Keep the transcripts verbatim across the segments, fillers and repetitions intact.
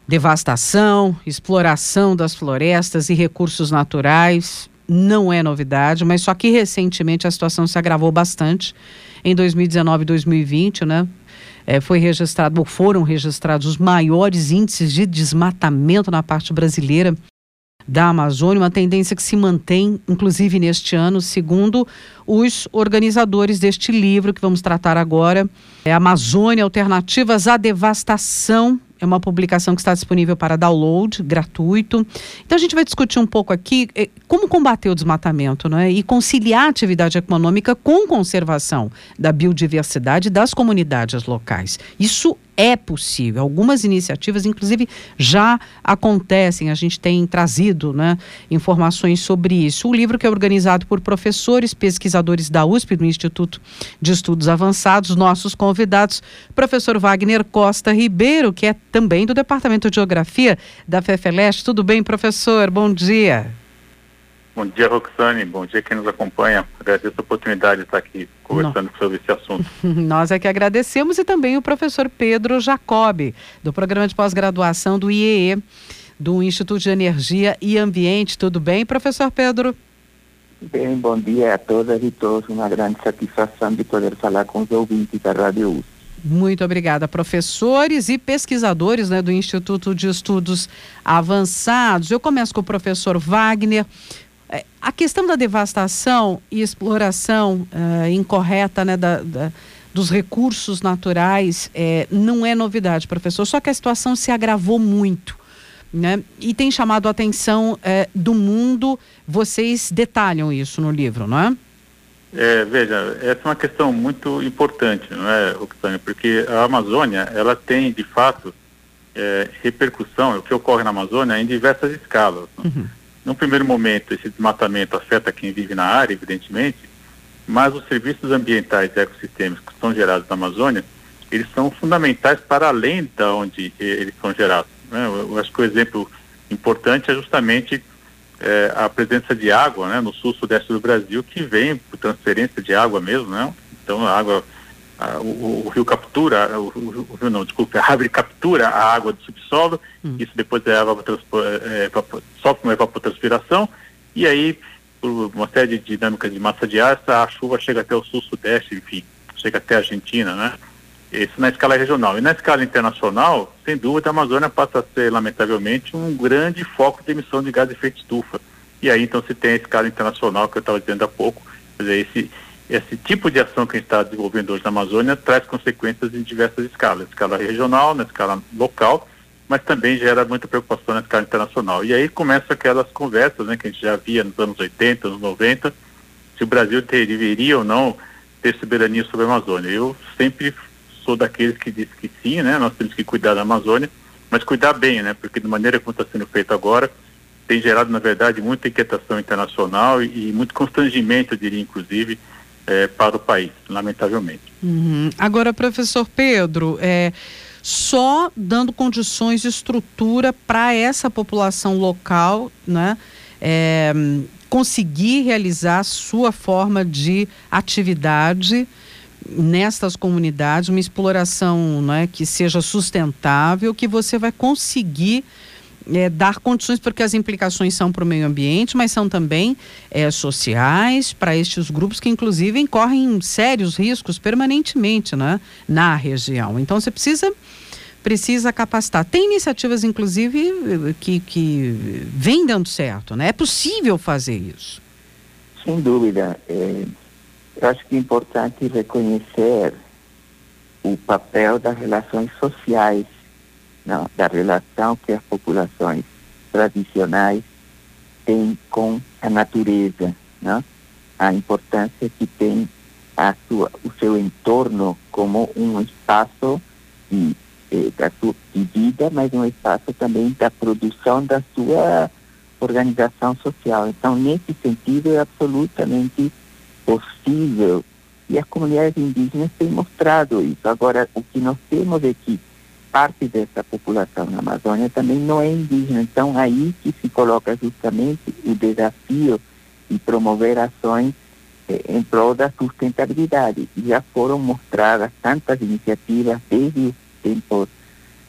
Devastação, exploração das florestas e recursos naturais não é novidade, mas só que recentemente a situação se agravou bastante. Em dois mil e dezenove e dois mil e vinte, né, é, foi registrado, ou foram registrados os maiores índices de desmatamento na parte brasileira da Amazônia, uma tendência que se mantém, inclusive neste ano, segundo os organizadores deste livro que vamos tratar agora, é Amazônia, Alternativas à Devastação. É uma publicação que está disponível para download, gratuito. Então a gente vai discutir um pouco aqui eh, como combater o desmatamento, não é? E conciliar a atividade econômica com conservação da biodiversidade das comunidades locais. Isso é possível. Algumas iniciativas, inclusive, já acontecem. A gente tem trazido, né, informações sobre isso. O livro, que é organizado por professores, pesquisadores da U S P, do Instituto de Estudos Avançados, nossos convidados, professor Wagner Costa Ribeiro, que é também do Departamento de Geografia da FEFELESH. Tudo bem, professor? Bom dia. Bom dia, Roxane. Bom dia quem nos acompanha. Agradeço a oportunidade de estar aqui conversando Não. sobre esse assunto. Nós é que agradecemos, e também o professor Pedro Jacobi, do Programa de Pós-Graduação do I E E, do Instituto de Energia e Ambiente. Tudo bem, professor Pedro? Bem, bom dia a todas e todos. Uma grande satisfação de poder falar com os ouvintes da Rádio U S P. Muito obrigada, professores e pesquisadores, né, do Instituto de Estudos Avançados. Eu começo com o professor Wagner. A questão da devastação e exploração uh, incorreta, né, da, da, dos recursos naturais é, não é novidade, professor, só que a situação se agravou muito, né, e tem chamado a atenção é, do mundo. Vocês detalham isso no livro, não é? É, veja, essa é uma questão muito importante, não é, Roxane? Porque a Amazônia, ela tem, de fato, é, repercussão, o que ocorre na Amazônia, em diversas escalas. Uhum. Num primeiro momento, esse desmatamento afeta quem vive na área, evidentemente, mas os serviços ambientais e ecossistêmicos que são gerados na Amazônia, eles são fundamentais para além de onde eles são gerados, né? Eu, eu acho que o exemplo importante é justamente É, a presença de água, né, no sul-sudeste do Brasil, que vem por transferência de água mesmo, né? Então a água, a, o, o rio captura, o, o, o rio não, desculpa, a árvore captura a água do subsolo, hum. isso depois é, é, sofre uma evapotranspiração, e aí, por uma série de dinâmicas de massa de ar, essa chuva chega até o sul-sudeste, enfim, chega até a Argentina, né? Isso na escala regional. E na escala internacional, sem dúvida, a Amazônia passa a ser, lamentavelmente, um grande foco de emissão de gás de efeito estufa. E aí, então, se tem a escala internacional, que eu estava dizendo há pouco, quer dizer, esse, esse tipo de ação que a gente está desenvolvendo hoje na Amazônia traz consequências em diversas escalas. Na escala regional, na escala local, mas também gera muita preocupação na escala internacional. E aí começam aquelas conversas, né, que a gente já via nos anos oitenta, anos noventa, se o Brasil ter, deveria ou não ter soberania sobre a Amazônia. Eu sempre sou daqueles que diz que sim, né? Nós temos que cuidar da Amazônia, mas cuidar bem, né? Porque da maneira como está sendo feito agora, tem gerado, na verdade, muita inquietação internacional e, e muito constrangimento, eu diria, inclusive, é, para o país, lamentavelmente. Uhum. Agora, professor Pedro, é, só dando condições de estrutura para essa população local, né? É, conseguir realizar sua forma de atividade nestas comunidades, uma exploração, né, que seja sustentável, que você vai conseguir é, dar condições, porque as implicações são para o meio ambiente, mas são também é, sociais, para estes grupos que inclusive incorrem sérios riscos permanentemente, né, na região. Então você precisa, precisa capacitar. Tem iniciativas, inclusive, que, que vêm dando certo, né? É possível fazer isso. Sem dúvida. É... Eu acho que é importante reconhecer o papel das relações sociais, não, da relação que as populações tradicionais têm com a natureza, não? A importância que tem a sua, o seu entorno como um espaço de, de, da sua, de vida, mas um espaço também da produção da sua organização social. Então, nesse sentido, é absolutamente possível, e as comunidades indígenas têm mostrado isso. Agora, o que nós temos é que parte dessa população na Amazônia também não é indígena, então aí que se coloca justamente o desafio de promover ações eh, em prol da sustentabilidade. E já foram mostradas tantas iniciativas desde os tempos eh,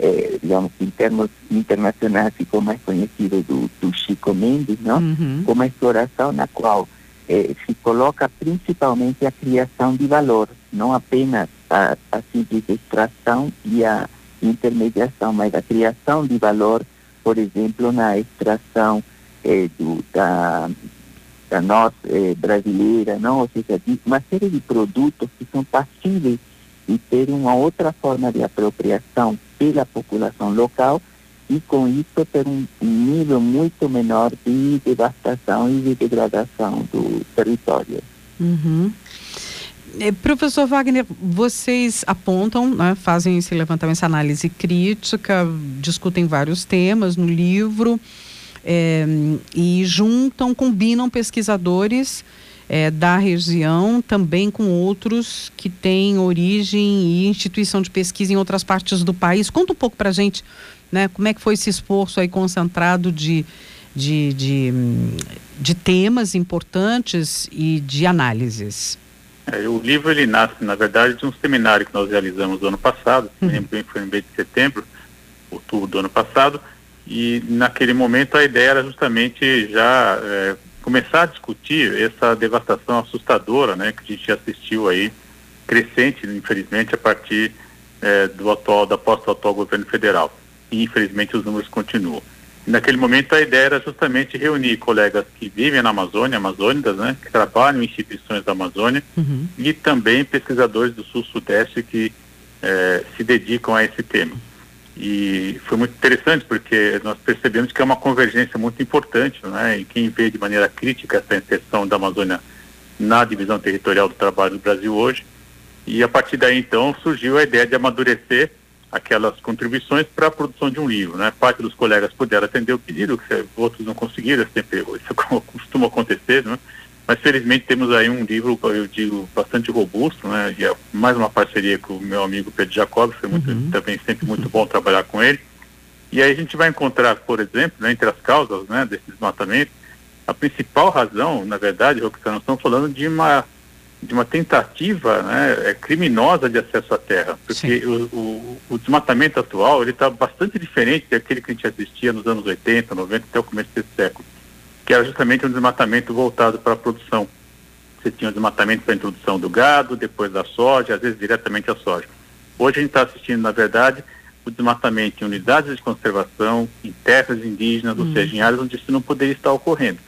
digamos, em termos internacionais ficou mais conhecido do, do Chico Mendes, não? Uhum. Como uma exploração na qual eh, se coloca principalmente a criação de valor, não apenas a, a simples extração e a intermediação, mas a criação de valor, por exemplo, na extração eh, do, da, da noz eh, brasileira, não? Ou seja, de uma série de produtos que são passíveis de ter uma outra forma de apropriação pela população local e, com isso, ter um, um nível muito menor de devastação e de degradação do território. Uhum. Eh, professor Wagner, vocês apontam, né, fazem esse levantamento, essa análise crítica, discutem vários temas no livro, eh, e juntam, combinam pesquisadores É, da região, também com outros que têm origem e instituição de pesquisa em outras partes do país. Conta um pouco para a gente, né, como é que foi esse esforço aí concentrado de, de, de, de temas importantes e de análises. É, o livro, ele nasce, na verdade, de um seminário que nós realizamos no ano passado, uhum. lembro bem, foi no mês de setembro, outubro do ano passado, e naquele momento a ideia era justamente já é, começar a discutir essa devastação assustadora, né, que a gente assistiu aí, crescente, infelizmente, a partir é, do atual, da posse do atual governo federal. E, infelizmente, os números continuam. E, naquele momento, a ideia era justamente reunir colegas que vivem na Amazônia, amazônicas, né, que trabalham em instituições da Amazônia, uhum. e também pesquisadores do Sul-Sudeste que é, se dedicam a esse tema. E foi muito interessante porque nós percebemos que é uma convergência muito importante, né, em quem vê de maneira crítica essa inserção da Amazônia na divisão territorial do trabalho do Brasil hoje. E a partir daí, então, surgiu a ideia de amadurecer aquelas contribuições para a produção de um livro, né? Parte dos colegas puderam atender o pedido, que outros não conseguiram, sempre isso costuma acontecer, né? Mas felizmente temos aí um livro, eu digo, bastante robusto, né? E é mais uma parceria com o meu amigo Pedro Jacob, foi muito, uhum. também sempre muito bom trabalhar com ele. E aí a gente vai encontrar, por exemplo, né, entre as causas, né, desse desmatamento, a principal razão, na verdade, Roxana, nós estamos falando de uma de uma tentativa, né, criminosa de acesso à terra, porque o, o, o desmatamento atual ele está bastante diferente daquele que a gente assistia nos anos oitenta, noventa, até o começo desse século, que era justamente um desmatamento voltado para a produção. Você tinha o desmatamento para a introdução do gado, depois da soja, às vezes diretamente a soja. Hoje a gente está assistindo, na verdade, o desmatamento em unidades de conservação, em terras indígenas, hum. ou seja, em áreas onde isso não poderia estar ocorrendo.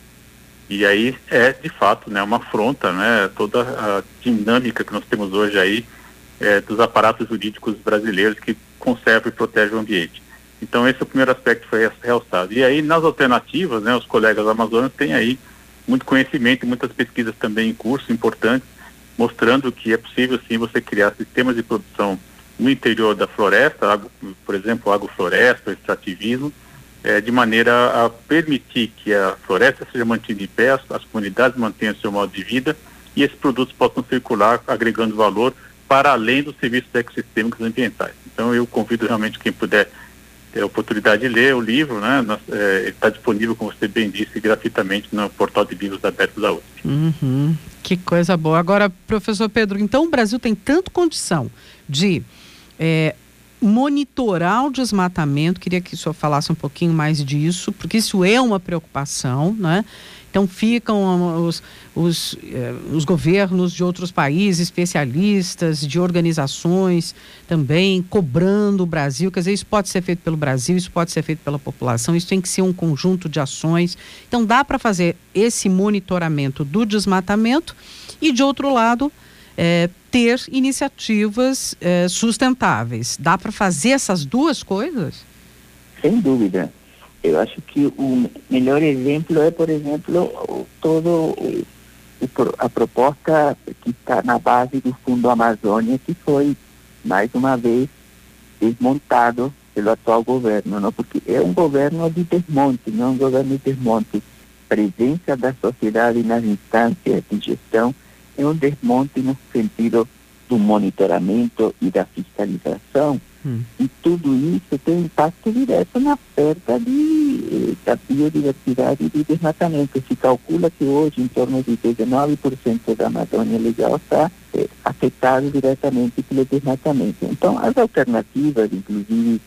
E aí é, de fato, né, uma afronta, né, toda a dinâmica que nós temos hoje aí é, dos aparatos jurídicos brasileiros que conservam e protegem o ambiente. Então esse é o primeiro aspecto que foi realçado. E aí nas alternativas, né, os colegas amazônicos têm aí muito conhecimento e muitas pesquisas também em curso importantes, mostrando que é possível sim você criar sistemas de produção no interior da floresta, agro, por exemplo, agrofloresta, extrativismo, É, de maneira a permitir que a floresta seja mantida em pé, as, as comunidades mantenham seu modo de vida e esses produtos possam circular agregando valor para além dos serviços ecossistêmicos ambientais. Então eu convido realmente quem puder ter a oportunidade de ler o livro, né? É, ele está disponível, como você bem disse, gratuitamente no portal de livros abertos da U S P. Uhum, que coisa boa. Agora, professor Pedro, então o Brasil tem tanto condição de... É, monitorar o desmatamento, queria que o senhor falasse um pouquinho mais disso, porque isso é uma preocupação, né? Então ficam os, os, eh, os governos de outros países, especialistas, de organizações também, cobrando o Brasil, quer dizer, isso pode ser feito pelo Brasil, isso pode ser feito pela população, isso tem que ser um conjunto de ações. Então dá para fazer esse monitoramento do desmatamento e, de outro lado, É, ter iniciativas é, sustentáveis. Dá para fazer essas duas coisas? Sem dúvida. Eu acho que o melhor exemplo é, por exemplo, todo o, o, a proposta que está na base do Fundo Amazônia, que foi, mais uma vez, desmontado pelo atual governo, não? Porque é um governo de desmonte, não é um governo de desmonte. Presença da sociedade nas instâncias de gestão é um desmonte no sentido do monitoramento e da fiscalização, hum. e tudo isso tem impacto direto na perda de, da biodiversidade e do desmatamento. Se calcula que hoje em torno de dezenove por cento da Amazônia Legal está é, afetado diretamente pelo desmatamento. Então, as alternativas, inclusive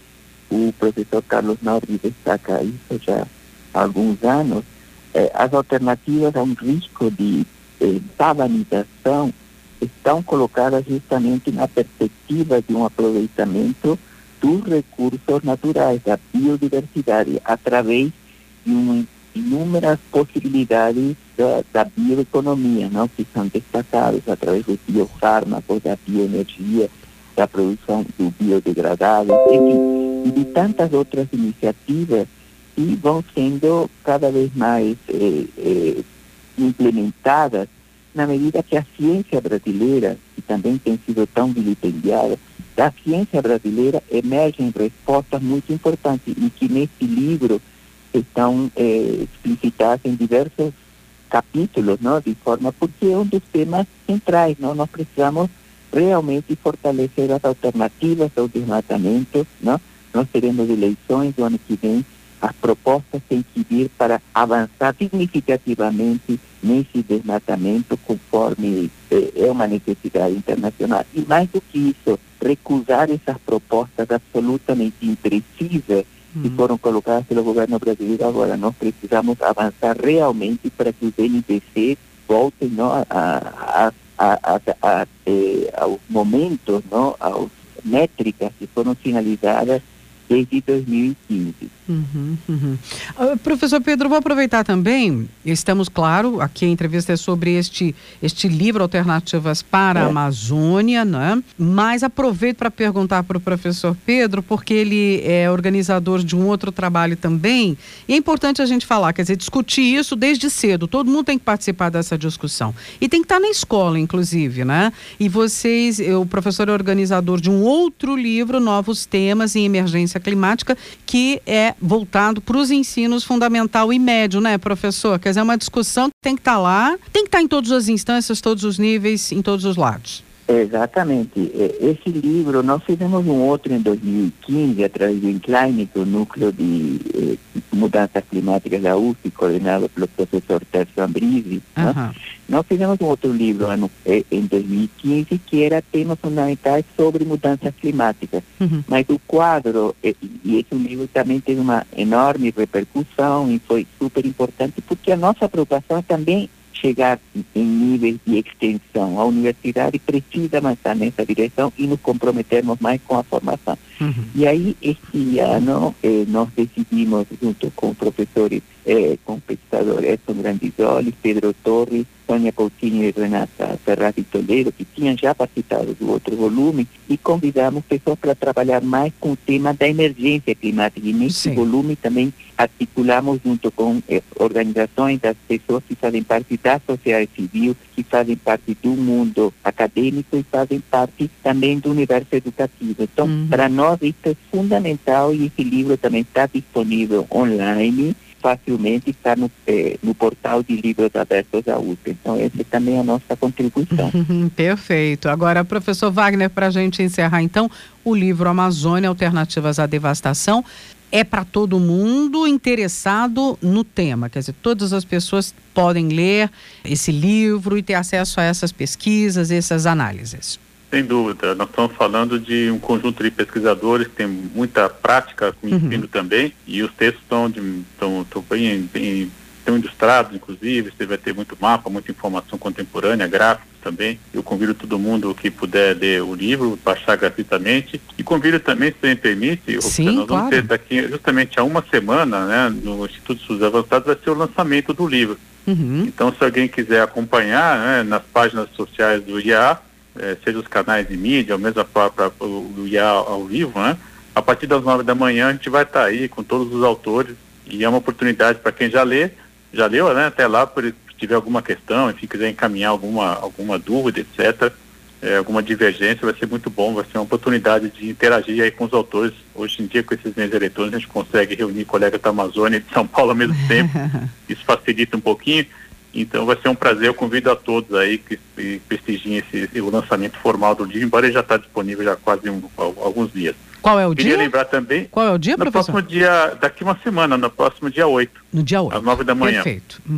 o professor Carlos Norris destaca isso já há alguns anos, eh, as alternativas a um risco de eh, savanização estão colocadas justamente na perspectiva de um aproveitamento dos recursos naturais, da biodiversidade, através de uma, inúmeras possibilidades da, da bioeconomia, não? Que são destacadas através dos biofármacos, da bioenergia, da produção do biodegradável, enfim, e de tantas outras iniciativas que vão sendo cada vez mais eh, eh, implementadas na medida que a ciência brasileira, que também tem sido tão vilipendiada, da ciência brasileira emergem respostas muito importantes e que nesse livro estão eh, explicitadas em diversos capítulos, não? De forma, porque é um dos temas centrais, não? Nós precisamos realmente fortalecer as alternativas ao desmatamento, não? Nós teremos eleições do ano que vem, as propostas têm que vir para avançar significativamente nesse desmatamento, conforme eh, é uma necessidade internacional. E mais do que isso, recusar essas propostas absolutamente imprecisas que hum. foram colocadas pelo governo brasileiro agora. Nós precisamos avançar realmente para que os N D C voltem, não, a, a, a, a, a, eh, aos momentos, não, às métricas que foram finalizadas desde dois mil e quinze. Uhum, uhum. Uh, professor Pedro, vou aproveitar também, estamos, claro, aqui a entrevista é sobre este, este livro Alternativas para é. a Amazônia, né? Mas aproveito para perguntar para o professor Pedro, porque ele é organizador de um outro trabalho também, e é importante a gente falar, quer dizer, discutir isso desde cedo, todo mundo tem que participar dessa discussão, e tem que estar na escola, inclusive, né? E vocês, o professor é organizador de um outro livro, Novos Temas em Emergência Climática, que é voltado para os ensinos fundamental e médio, né, professor? Quer dizer, é uma discussão que tem que estar lá, tem que estar em todas as instâncias, todos os níveis, em todos os lados. Exatamente. Esse livro, nós fizemos um outro em dois mil e quinze, através do Incline, que é o núcleo de eh, mudanças climáticas da U F I, coordenado pelo professor Tércio Ambrizzi. Uhum. Nós fizemos um outro livro ano, eh, em dois mil e quinze, que era temas fundamentais sobre mudanças climáticas. Uhum. Mas o quadro, eh, e esse livro também teve uma enorme repercussão e foi super importante, porque a nossa preocupação é também chegar em níveis de extensão. A universidade precisa avançar nessa direção e nos comprometermos mais com a formação. Uhum. E aí, este ano, eh, nós decidimos, junto com professores, eh, com pesquisadores Edson Grandizoli, Pedro Torres, Sônia Coutinho e Renata Ferrari Toledo, que tinham já participado do outro volume, e convidamos pessoas para trabalhar mais com o tema da emergência climática. E nesse Sim. volume também articulamos junto com eh, organizações das pessoas que fazem parte da sociedade civil, que fazem parte do mundo acadêmico e fazem parte também do universo educativo. Então, uhum. para nós isso é fundamental, e esse livro também está disponível online, facilmente está no, eh, no portal de livros abertos da U F E. Então, essa também é a nossa contribuição. Perfeito. Agora, professor Wagner, para a gente encerrar, então, o livro Amazônia, Alternativas à Devastação, é para todo mundo interessado no tema, quer dizer, todas as pessoas podem ler esse livro e ter acesso a essas pesquisas, essas análises. Sem dúvida, nós estamos falando de um conjunto de pesquisadores que tem muita prática com o ensino uhum. também, e os textos estão, de, estão, estão bem, bem estão ilustrados, inclusive, você vai ter muito mapa, muita informação contemporânea, gráficos também. Eu convido todo mundo que puder ler o livro, baixar gratuitamente, e convido também, se me permite, Sim, nós vamos claro. ter daqui, justamente há uma semana, né, no Instituto de Estudos Avançados, vai ser o lançamento do livro. Uhum. Então, se alguém quiser acompanhar, né, nas páginas sociais do I A, É, seja os canais de mídia, ou mesmo a própria, o I A ao vivo, né? A partir das nove da manhã a gente vai estar aí com todos os autores, e é uma oportunidade para quem já lê, já leu, né? Até lá, por, se tiver alguma questão, enfim, quiser encaminhar alguma, alguma dúvida, etcétera, é, alguma divergência, vai ser muito bom, vai ser uma oportunidade de interagir aí com os autores. Hoje em dia, com esses meios eletrônicos, a gente consegue reunir colegas da Amazônia e de São Paulo ao mesmo tempo, isso facilita um pouquinho. Então vai ser um prazer, eu convido a todos aí que, que prestigiem esse, esse, o lançamento formal do livro, embora ele já está disponível já há quase um, alguns dias. Qual é o Queria dia? Queria lembrar também... Qual é o dia, no professor? Próximo dia, daqui uma semana, no próximo dia oito. No dia oito. Às nove da manhã. Perfeito. Uhum.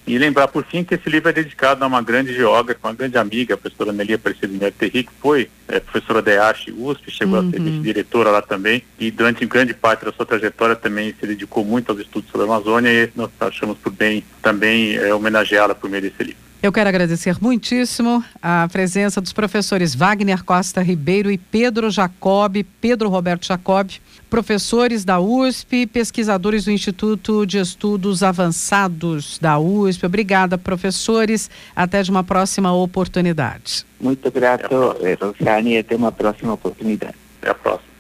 E lembrar, por fim, que esse livro é dedicado a uma grande geógrafa, uma grande amiga, a professora Nelia Aparecida Mier Terry, que foi é, professora da E A H U S P, chegou uhum. a ser diretora lá também, e durante grande parte da sua trajetória também se dedicou muito aos estudos sobre a Amazônia, e nós achamos por bem também é, homenageá-la por meio desse livro. Eu quero agradecer muitíssimo a presença dos professores Wagner Costa Ribeiro e Pedro Jacob, Pedro Roberto Jacob, professores da U S P, pesquisadores do Instituto de Estudos Avançados da U S P. Obrigada, professores. Até de uma próxima oportunidade. Muito grato, Rosane, e até uma próxima oportunidade. Até a próxima.